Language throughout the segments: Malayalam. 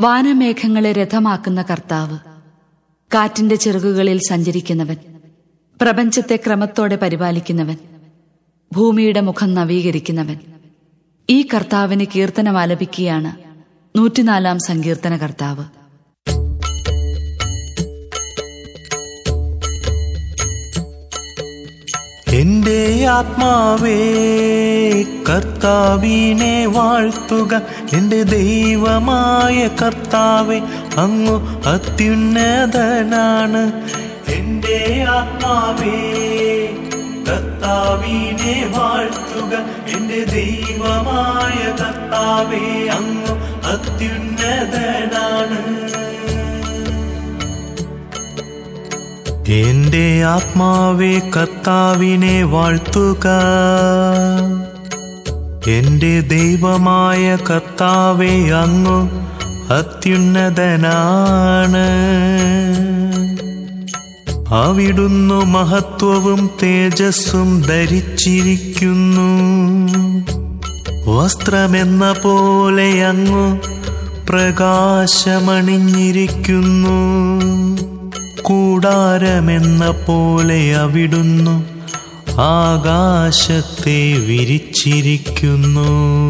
വാനമേഘങ്ങളെ രഥമാക്കുന്ന കർത്താവ്, കാറ്റിന്റെ ചിറകുകളിൽ സഞ്ചരിക്കുന്നവൻ, പ്രപഞ്ചത്തെ ക്രമത്തോടെ പരിപാലിക്കുന്നവൻ, ഭൂമിയുടെ മുഖം നവീകരിക്കുന്നവൻ. ഈ കർത്താവിന് കീർത്തനം ആലപിക്കുകയാണ് 104-ാം സങ്കീർത്തന കർത്താവ്. എന്റെ ആത്മാവേ കർത്താവിനെ വാഴ്ത്തുക, എന്റെ ദൈവമായ കർത്താവേ അങ്ങു അത്യുന്നതനാണ്. എന്റെ ആത്മാവേ കർത്താവിനെ വാഴ്ത്തുക, എന്റെ ദൈവമായ കർത്താവേ അങ്ങു അത്യുന്നതനാണ്. എന്റെ ആത്മാവേ കർത്താവിനെ വാഴ്ത്തുക, എന്റെ ദൈവമായ കർത്താവേ അങ്ങു അത്യുന്നതനാണ്. അവിടുന്നു മഹത്വവും തേജസ്സും ധരിച്ചിരിക്കുന്നു. വസ്ത്രമെന്ന പോലെ അങ്ങു പ്രകാശമണിഞ്ഞിരിക്കുന്നു. കൂടാരമെന്ന പോലെ അവിടുന്നു ആകാശത്തെ വിരിച്ചിരിക്കുന്നു.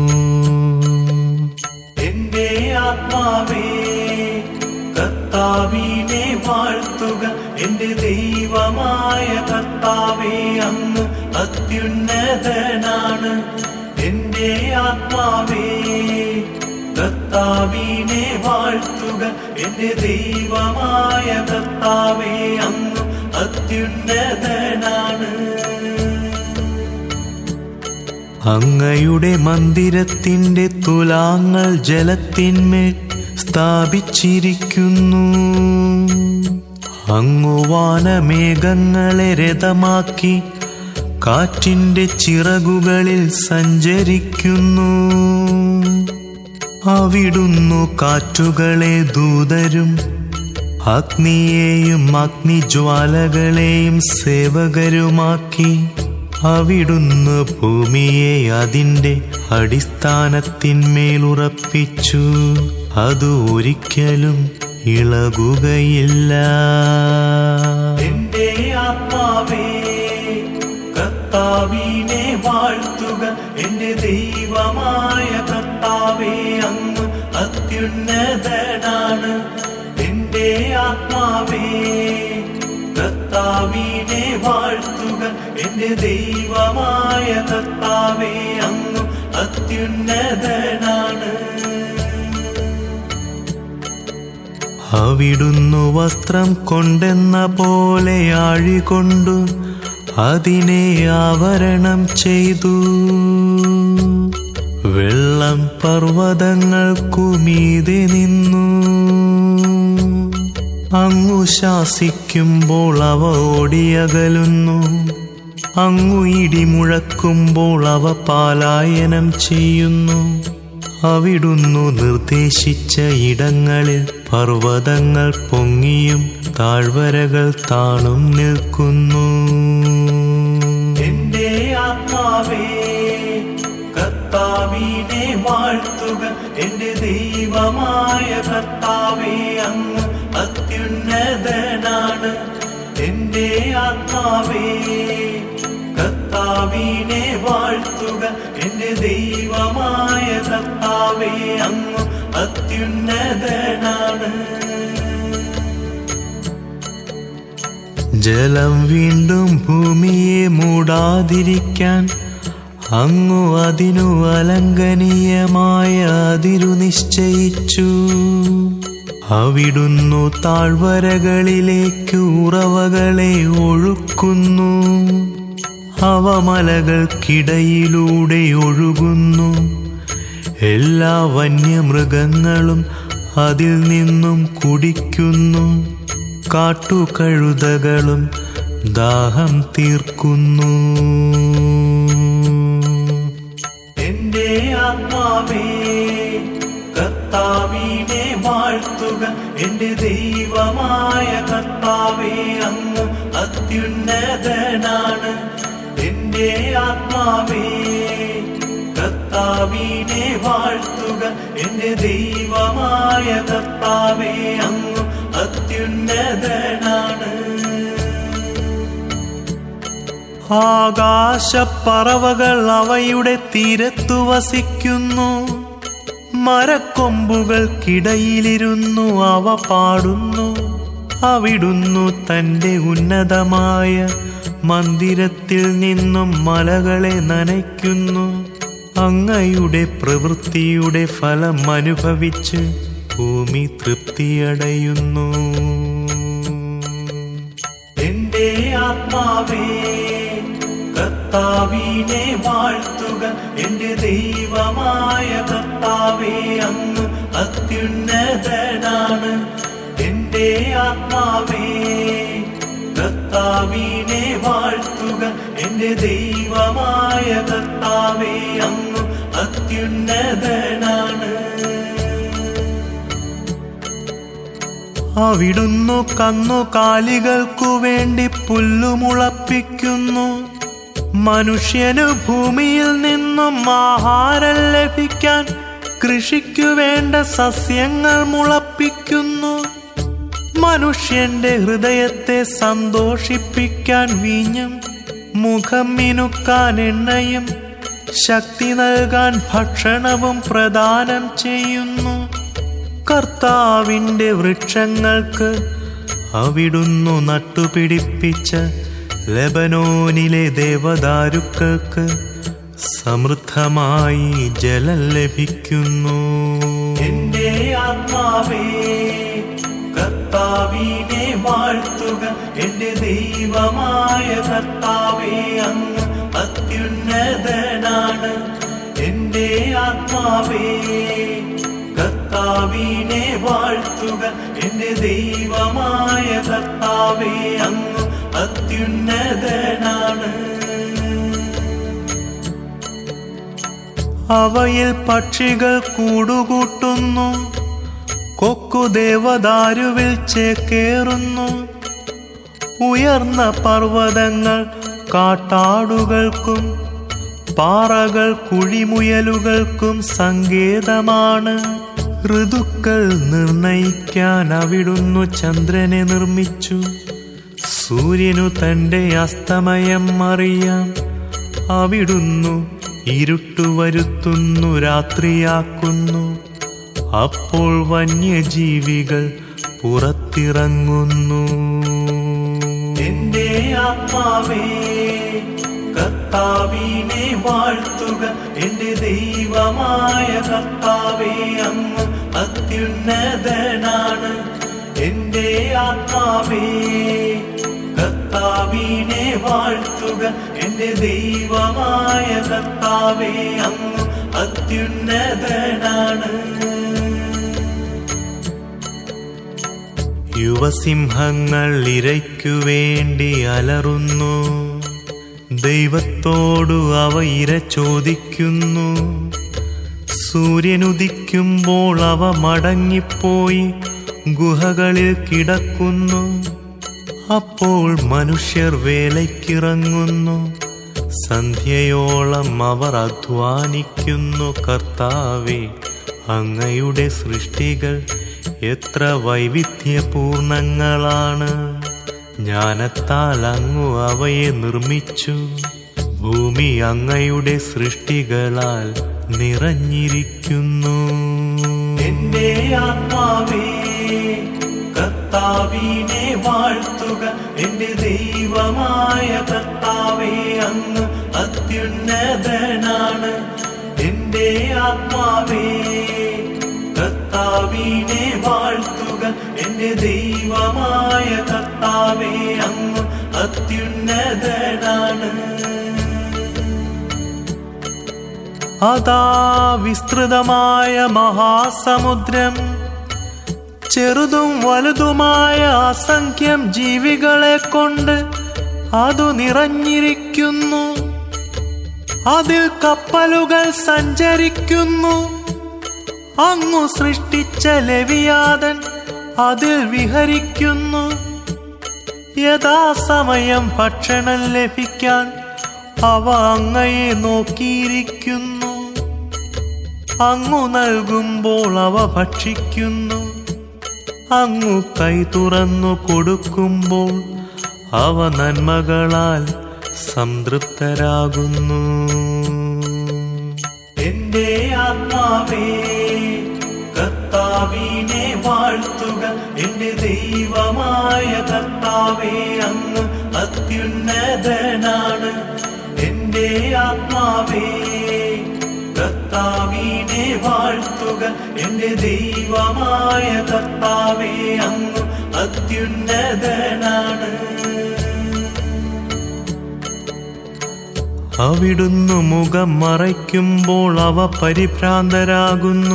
എന്റെ ആത്മാവേ കർത്താവിനെ വാഴ്ത്തുക, എന്റെ ദൈവമായ കർത്താവേ അങ്ങ് അത്യുന്നതനാണ്. എന്റെ ആത്മാവേ കർത്താവിനെ വാഴ്ത്തുക, എന്റെ ദൈവമായ കർത്താവേ അങ്ങ് അത്യുന്നതനാണ്. അങ്ങയുടെ മന്ദിരത്തിന്റെ തുലാങ്ങൾ ജലത്തിന്മേൽ സ്ഥാപിച്ചിരിക്കുന്നു. അങ്ങു വാനമേഘങ്ങളെ രഥമാക്കി കാറ്റിന്റെ ചിറകുകളിൽ സഞ്ചരിക്കുന്നു. അവിടുന്നു കാറ്റുകളെ ദൂതരും അഗ്നിയെയും അഗ്നിജ്വാലകളെയും സേവകരുമാക്കി. അവിടുന്ന് ഭൂമിയെ അതിന്റെ അടിസ്ഥാനത്തിന്മേലുറപ്പിച്ചു. അത് ഒരിക്കലും ഇളകുകയില്ല. എന്റെ ആത്മാവേ കർത്താവിനെ വാഴ്ത്തുക, എന്റെ ദൈവമായ കർത്താവേ അങ്ങ് അത്യുന്നതനാണ്. എന്റെ ആത്മാവേ കർത്താവിനെ വാഴ്ത്തുക, എന്റെ ദൈവമായ കർത്താവേ അങ്ങ് അത്യുന്നതനാണ്. അവിടുന്നു വസ്ത്രം കൊണ്ടെന്ന പോലെ ആഴികൊണ്ടു അതിനെ ആവരണം ചെയ്തു. വെള്ളം പർവ്വതങ്ങൾക്കുമീതെ നിന്നു. അങ്ങു ശാസിക്കുമ്പോൾ അവ ഓടിയകലുന്നു. അങ്ങു ഇടിമുഴക്കുമ്പോൾ അവ പലായനം ചെയ്യുന്നു. അവിടുന്നു നിർദ്ദേശിച്ച ഇടങ്ങളിൽ പർവ്വതങ്ങൾ പൊങ്ങിയും താഴ്വരകൾ താണും നിൽക്കുന്നു. എന്റെ ആത്മാവേ കർത്താവിനെ വാഴ്ത്തുക, എന്റെ ദൈവമായ കർത്താവേ അങ്ങ് അത്യുന്നതനാണ്. എന്റെ ആത്മാവേ കർത്താവിനെ വാഴ്ത്തുക, എന്റെ ദൈവമായ കർത്താവേ അങ്ങ് അത്യുന്നതനാണ്. ജലം വീണ്ടും ഭൂമിയെ മൂടാതിരിക്കാൻ അങ്ങു അതിനു അലംഘനീയമായ അതിരു നിശ്ചയിച്ചു. അവിടുന്നു താഴ്വരകളിലേക്ക് ഉറവകളെ ഒഴുക്കുന്നു. അവ മലകൾക്കിടയിലൂടെ ഒഴുകുന്നു. എല്ലാ വന്യമൃഗങ്ങളും അതിൽ നിന്നും കുടിക്കുന്നു. കാട്ടുകഴുതകളും ദാഹം തീർക്കുന്നു. എന്റെ ആത്മാവേ കർത്താവിനെ വാഴ്ത്തുക, എന്റെ ദൈവമായ കർത്താവേ അങ്ങ് അത്യുന്നതനാണ്. എന്റെ ആത്മാവേ കർത്താവിനെ കർത്താവിനെ വാഴ്ത്തുക എന്റെ ദൈവമായ കർത്താവേ അങ്ങ് അത്യുന്നതനാണ്. ആകാശപ്പറവകൾ അവയുടെ തീരത്തു വസിക്കുന്നു, മരക്കൊമ്പുകൾക്കിടയിലിരുന്നു അവ പാടുന്നു. അവിടുന്നു തന്റെ ഉന്നതമായ മന്ദിരത്തിൽ നിന്നും മലകളെ നനയ്ക്കുന്നു. അങ്ങയുടെ പ്രവൃത്തിയുടെ ഫലം അനുഭവിച്ച് ഭൂമി തൃപ്തിയടയുന്നു. എന്റെ ആത്മാവേ കർത്താവിനെ വാഴ്ത്തുക എന്റെ ദൈവമായ കർത്താവേ അങ്ങ് അത്യുന്നതനാണ്. എന്റെ ആത്മാവേ കർത്താവിനെ വാഴ്ത്തുക എന്റെ ദൈവമായ കർത്താവേ അങ്ങ് അത്യുന്നതനാണ്. അവിടുന്നു കന്നുകാലികൾക്കു വേണ്ടി പുല്ലുമുളപ്പിക്കുന്നു. മനുഷ്യനു ഭൂമിയിൽ നിന്നും ആഹാരം ലഭിക്കാൻ കൃഷിക്കു വേണ്ട സസ്യങ്ങൾ മുളപ്പിക്കുന്നു. മനുഷ്യന്റെ ഹൃദയത്തെ സന്തോഷിപ്പിക്കാൻ വീഞ്ഞും മുഖം മിനുക്കാൻ എണ്ണയും ശക്തി നൽകാൻ ഭക്ഷണവും പ്രദാനം ചെയ്യുന്നു. കർത്താവിന്റെ വൃക്ഷങ്ങൾക്ക് അവിടുന്നു നട്ടുപിടിപ്പിച്ച ലെബനോനിലെ ദേവദാരുക്കൾക്ക് സമൃദ്ധമായി ജലം ലഭിക്കുന്നു. എന്റെ ആത്മാവേ കർത്താവിനെ വാഴ്ത്തുക എന്റെ ദൈവമായ കർത്താവേ അങ്ങ് അത്യുന്നതനാണ്. എന്റെ ആത്മാവേ കർത്താവിനെ വാഴ്ത്തുക എന്റെ ദൈവമായ കർത്താവേ അങ്ങ് അത്യുന്നതനാണ്. അവയിൽ പക്ഷികൾ കൂടുകൂട്ടുന്നു, കൊക്കു ദേവദാരുവിൽ ചേക്കേറുന്നു. ഉയർന്ന പർവ്വതങ്ങൾ കാട്ടാടുകൾക്കും പാറകൾ കുഴിമുയലുകൾക്കും സങ്കേതമാണ്. ഋതുക്കൾ നിർണയിക്കാൻ അവിടുന്നു ചന്ദ്രനെ നിർമ്മിച്ചു. സൂര്യനു തന്റെ അസ്തമയം അറിയാം. അവിടുന്നു ഇരുട്ടു വരുത്തുന്നു, രാത്രിയാക്കുന്നു. അപ്പോൾ വന്യജീവികൾ പുറത്തിറങ്ങുന്നു. എന്റെ ആത്മാവേ കർത്താവിനെ വാഴ്ത്തുക എന്റെ ദൈവമായ കർത്താവേ അങ്ങ് അത്യുന്നതനാണ്. എന്റെ ആത്മാവേ കർത്താവിനെ വാഴ്ത്തുക എന്റെ ദൈവമായ കർത്താവേ അങ്ങ് അത്യുന്നതനാണ്. യുവസിംഹങ്ങൾ ഇരയ്ക്കു വേണ്ടി അലറുന്നു. ദൈവത്തോടു അവ ഇര ചോദിക്കുന്നു. സൂര്യനുദിക്കുമ്പോൾ അവ മടങ്ങിപ്പോയി ഗുഹകളിൽ കിടക്കുന്നു. അപ്പോൾ മനുഷ്യർ വേലയ്ക്കിറങ്ങുന്നു. സന്ധ്യയോളം അവർ അധ്വാനിക്കുന്നു. കർത്താവേ അങ്ങയുടെ സൃഷ്ടികൾ എത്ര വൈവിധ്യപൂർണങ്ങളാണ്. ജ്ഞാനത്താൽ അങ്ങു അവയെ നിർമ്മിച്ചു. ഭൂമി അങ്ങയുടെ സൃഷ്ടികളാൽ നിറഞ്ഞിരിക്കുന്നു. എന്റെ ആത്മാവേ കർത്താവിനെ വാഴ്ത്തുക എന്റെ ദൈവമായ കർത്താവേ അങ്ങ് അത്യുന്നതനാണ്. എന്റെ ആത്മാവേ കർത്താവിനെ വാഴ്ത്തുക എന്റെ ദൈവമായ കർത്താവേ അങ്ങ് അത്യുന്നതനാണ്. അതാ വിസ്തൃതമായ മഹാസമുദ്രം, ചെറുതും വലുതുമായ അസംഖ്യം ജീവികളെ കൊണ്ട് അതു നിറഞ്ഞിരിക്കുന്നു. അതിൽ കപ്പലുകൾ സഞ്ചരിക്കുന്നു. അങ്ങു സൃഷ്ടിച്ച ലെവിയാതൻ അതിൽ വിഹരിക്കുന്നു. യഥാസമയം ഭക്ഷണം ലഭിക്കാൻ അവ അങ്ങയെ നോക്കിയിരിക്കുന്നു. അങ്ങു നൽകുമ്പോൾ അവ ഭക്ഷിക്കുന്നു. അങ്ങു കൈ തുറന്നു കൊടുക്കുമ്പോൾ അവ നന്മകളാൽ സംതൃപ്തരാകുന്നു. എന്റെ ആത്മാവേ കർത്താവിനെ വാഴ്ത്തുക. എന്റെ ദൈവമായ കർത്താവേ, അങ്ങ് അത്യുന്നതനാണ്. എന്റെ ആത്മാവേ കർത്താവിനെ വാഴ്ത്തുക. എന്റെ ദൈവമായ കർത്താവേ, അങ്ങ് അത്യുന്നതനാണ്. അവിടുന്ന് മുഖം മറയ്ക്കുമ്പോൾ അവ പരിഭ്രാന്തരാകുന്നു.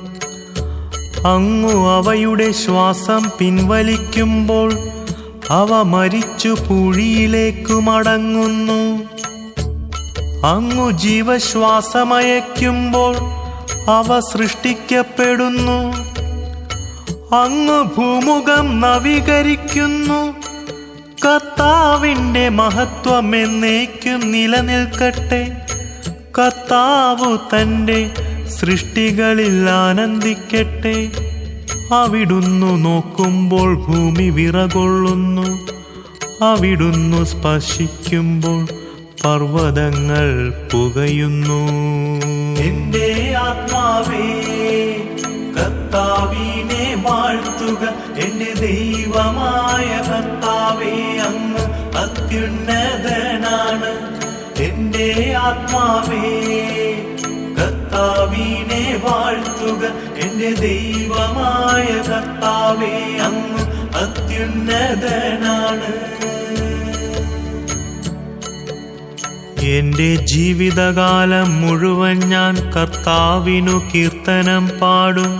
അങ്ങു അവയുടെ ശ്വാസം പിൻവലിക്കുമ്പോൾ അവ മരിച്ചു പൂഴിയിലേക്കു മടങ്ങുന്നു. അങ്ങു ജീവശ്വാസമയക്കുമ്പോൾ അവ സൃഷ്ടിക്കപ്പെടുന്നു. അങ്ങ് ഭൂമുഖം നവീകരിക്കുന്നു. കർത്താവിന്റെ മഹത്വം എന്നേക്കും നിലനിൽക്കട്ടെ. കർത്താവ് തന്റെ സൃഷ്ടികളിൽ ആനന്ദിക്കട്ടെ. അവിടുന്ന് നോക്കുമ്പോൾ ഭൂമി വിറകൊള്ളുന്നു. അവിടുന്ന് സ്പർശിക്കുമ്പോൾ പർവ്വതങ്ങൾ പുകയുന്നു. എന്റെ ആത്മാവേ കർത്താവിനെ വാഴ്ത്തുക. എന്റെ ദൈവമായ കർത്താവേ, അങ്ങ് അത്യുന്നതനാണ്. എന്റെ ആത്മാവേ കർത്താവിനെ വാഴ്ത്തുക. എന്റെ ദൈവമായ കർത്താവേ, അങ്ങ് അത്യുന്നതനാണ്. എന്റെ ജീവിതകാലം മുഴുവൻ ഞാൻ കർത്താവിനു കീർത്തനം പാടും.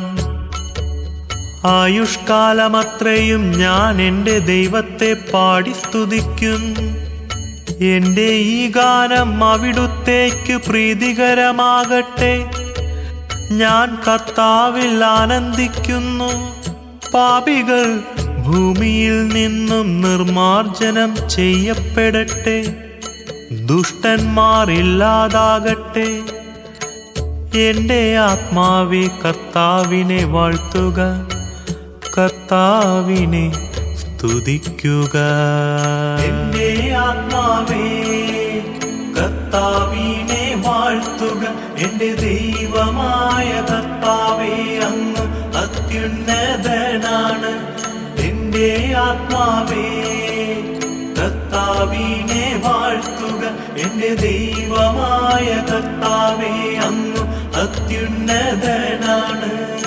ആയുഷ്കാലമത്രയും ഞാൻ എന്റെ ദൈവത്തെ പാടി സ്തുതിക്കും. എന്റെ ഈ ഗാനം അവിടുത്തേക്ക് പ്രീതികരമാകട്ടെ. ഞാൻ കർത്താവിൽ ആനന്ദിക്കുന്നു. പാപികൾ ഭൂമിയിൽ നിന്നും നിർമാർജനം ചെയ്യപ്പെടട്ടെ. ദുഷ്ടന്മാർ ഇല്ലാതാകട്ടെ. എന്റെ ആത്മാവേ കർത്താവിനെ വാഴ്ത്തുക. കർത്താവിനെ സ്തുതിക്കുക. എന്റെ ആത്മാവേ കർത്താവിനെ വാഴ്ത്തുക. എന്റെ ദൈവമായ കർത്താവേ, അങ്ങ് അത്യുന്നതനാണ്. എന്റെ ആത്മാവേ കർത്താവിനെ വാഴ്ത്തുക. എന്റെ ദൈവമായ കർത്താവേ, അങ്ങ് അത്യുന്നതനാണ്.